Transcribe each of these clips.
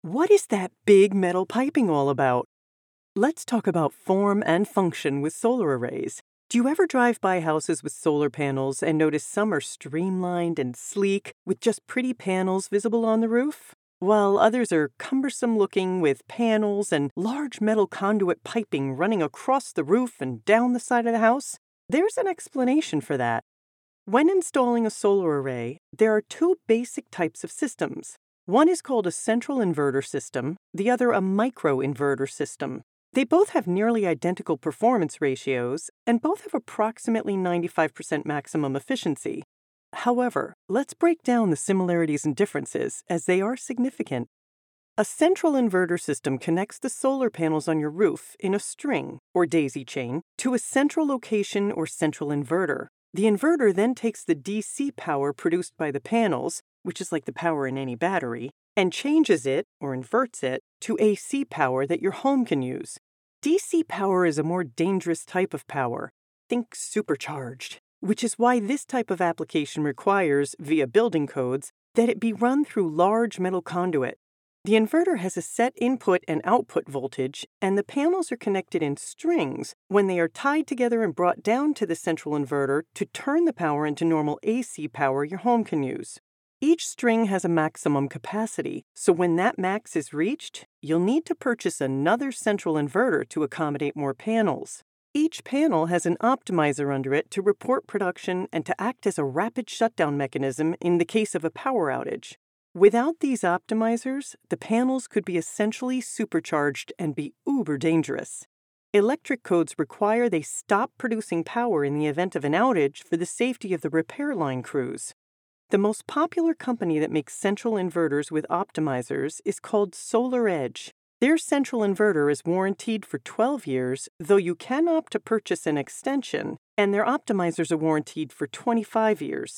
What is that big metal piping all about? Let's talk about form and function with solar arrays. Do you ever drive by houses with solar panels and notice some are streamlined and sleek with just pretty panels visible on the roof? While others are cumbersome looking with panels and large metal conduit piping running across the roof and down the side of the house? There's an explanation for that. When installing a solar array, there are two basic types of systems. One is called a central inverter system, the other a microinverter system. They both have nearly identical performance ratios, and both have approximately 95% maximum efficiency. However, let's break down the similarities and differences, as they are significant. A central inverter system connects the solar panels on your roof in a string, or daisy chain, to a central location or central inverter. The inverter then takes the DC power produced by the panels, which is like the power in any battery, and changes it, or inverts it, to AC power that your home can use. DC power is a more dangerous type of power. Think supercharged, which is why this type of application requires, via building codes, that it be run through large metal conduit. The inverter has a set input and output voltage, and the panels are connected in strings when they are tied together and brought down to the central inverter to turn the power into normal AC power your home can use. Each string has a maximum capacity, so when that max is reached, you'll need to purchase another central inverter to accommodate more panels. Each panel has an optimizer under it to report production and to act as a rapid shutdown mechanism in the case of a power outage. Without these optimizers, the panels could be essentially supercharged and be uber dangerous. Electric codes require they stop producing power in the event of an outage for the safety of the repair line crews. The most popular company that makes central inverters with optimizers is called SolarEdge. Their central inverter is warranted for 12 years, though you can opt to purchase an extension, and their optimizers are warranted for 25 years.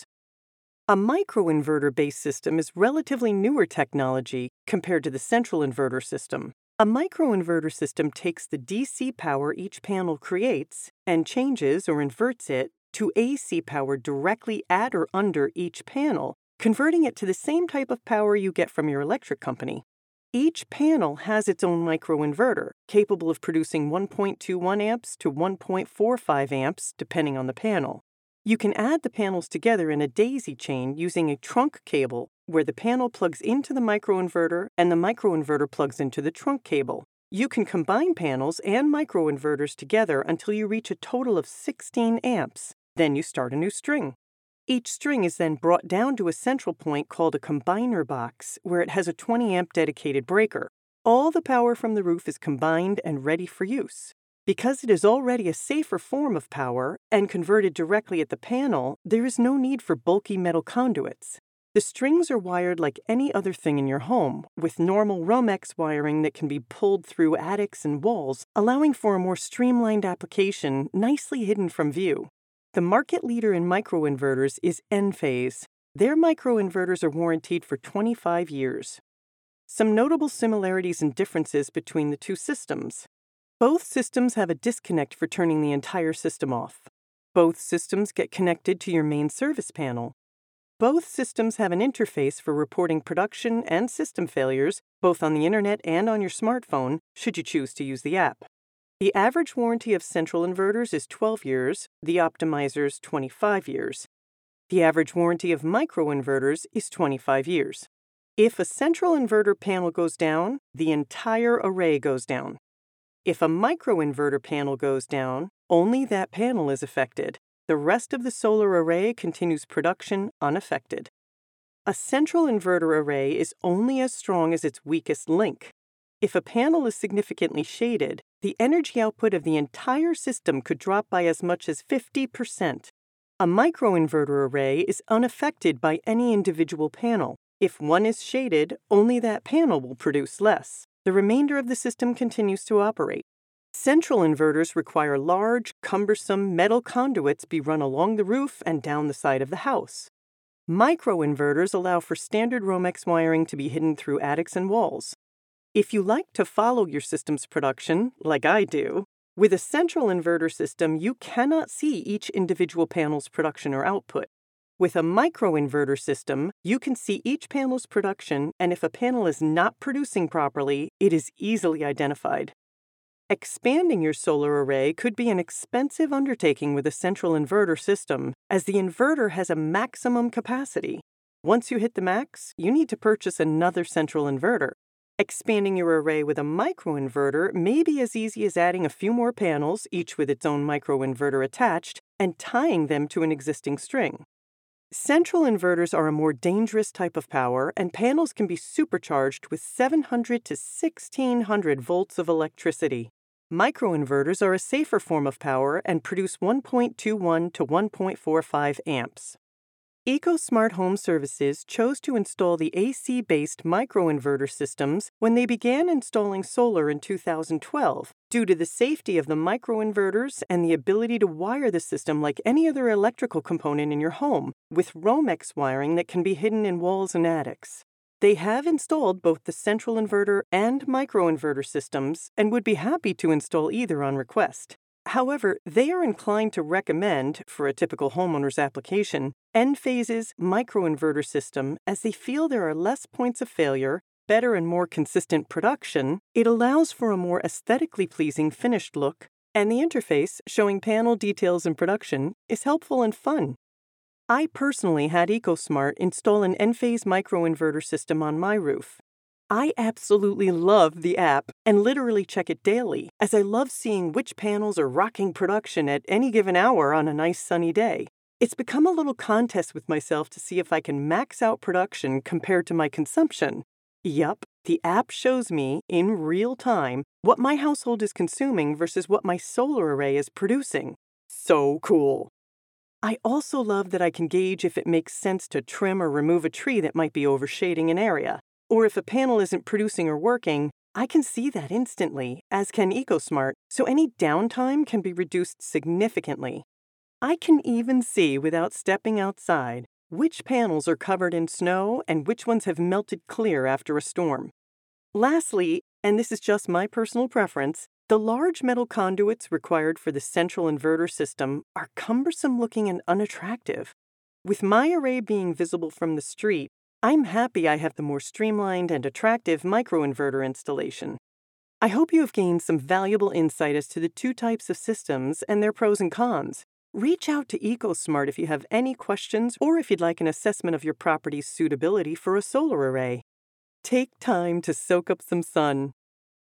A microinverter-based system is relatively newer technology compared to the central inverter system. A microinverter system takes the DC power each panel creates and changes or inverts it to AC power directly at or under each panel, converting it to the same type of power you get from your electric company. Each panel has its own microinverter, capable of producing 1.21 amps to 1.45 amps, depending on the panel. You can add the panels together in a daisy chain using a trunk cable, where the panel plugs into the microinverter and the microinverter plugs into the trunk cable. You can combine panels and microinverters together until you reach a total of 16 amps. Then you start a new string. Each string is then brought down to a central point called a combiner box, where it has a 20 amp dedicated breaker. All the power from the roof is combined and ready for use. Because it is already a safer form of power and converted directly at the panel, there is no need for bulky metal conduits. The strings are wired like any other thing in your home, with normal Romex wiring that can be pulled through attics and walls, allowing for a more streamlined application nicely hidden from view. The market leader in microinverters is Enphase. Their microinverters are warranted for 25 years. Some notable similarities and differences between the two systems. Both systems have a disconnect for turning the entire system off. Both systems get connected to your main service panel. Both systems have an interface for reporting production and system failures, both on the internet and on your smartphone, should you choose to use the app. The average warranty of central inverters is 12 years, the optimizers 25 years. The average warranty of microinverters is 25 years. If a central inverter panel goes down, the entire array goes down. If a microinverter panel goes down, only that panel is affected. The rest of the solar array continues production unaffected. A central inverter array is only as strong as its weakest link. If a panel is significantly shaded, the energy output of the entire system could drop by as much as 50%. A microinverter array is unaffected by any individual panel. If one is shaded, only that panel will produce less. The remainder of the system continues to operate. Central inverters require large, cumbersome metal conduits be run along the roof and down the side of the house. Microinverters allow for standard Romex wiring to be hidden through attics and walls. If you like to follow your system's production, like I do, with a central inverter system, you cannot see each individual panel's production or output. With a microinverter system, you can see each panel's production, and if a panel is not producing properly, it is easily identified. Expanding your solar array could be an expensive undertaking with a central inverter system, as the inverter has a maximum capacity. Once you hit the max, you need to purchase another central inverter. Expanding your array with a microinverter may be as easy as adding a few more panels, each with its own microinverter attached, and tying them to an existing string. Central inverters are a more dangerous type of power, and panels can be supercharged with 700 to 1600 volts of electricity. Microinverters are a safer form of power and produce 1.21 to 1.45 amps. EcoSmart Home Services chose to install the AC-based microinverter systems when they began installing solar in 2012 due to the safety of the microinverters and the ability to wire the system like any other electrical component in your home with Romex wiring that can be hidden in walls and attics. They have installed both the central inverter and microinverter systems and would be happy to install either on request. However, they are inclined to recommend, for a typical homeowner's application, Enphase's microinverter system as they feel there are less points of failure, better and more consistent production, it allows for a more aesthetically pleasing finished look, and the interface showing panel details and production is helpful and fun. I personally had EcoSmart install an Enphase microinverter system on my roof. I absolutely love the app and literally check it daily, as I love seeing which panels are rocking production at any given hour on a nice sunny day. It's become a little contest with myself to see if I can max out production compared to my consumption. Yup, the app shows me, in real time, what my household is consuming versus what my solar array is producing. So cool! I also love that I can gauge if it makes sense to trim or remove a tree that might be overshading an area. Or if a panel isn't producing or working, I can see that instantly, as can EcoSmart, so any downtime can be reduced significantly. I can even see, without stepping outside, which panels are covered in snow and which ones have melted clear after a storm. Lastly, and this is just my personal preference, the large metal conduits required for the central inverter system are cumbersome looking and unattractive. With my array being visible from the street, I'm happy I have the more streamlined and attractive microinverter installation. I hope you have gained some valuable insight as to the two types of systems and their pros and cons. Reach out to EcoSmart if you have any questions or if you'd like an assessment of your property's suitability for a solar array. Take time to soak up some sun.